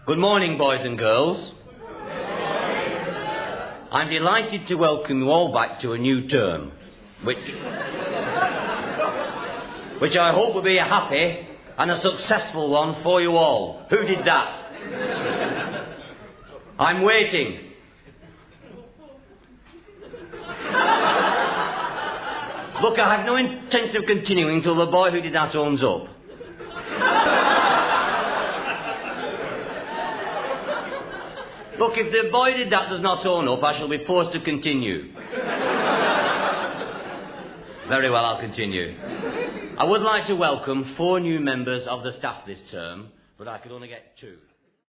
Good morning, boys and girls. I'm delighted to welcome you all back to a new term, which I hope will be a happy and a successful one for you all. Who did that? I'm waiting. Look, I have no intention of continuing until the boy who did that owns up. Look, if the boy did that does not own up, I shall be forced to continue. Very well, I'll continue. I would like to welcome 4 new members of the staff this term, but I could only get 2.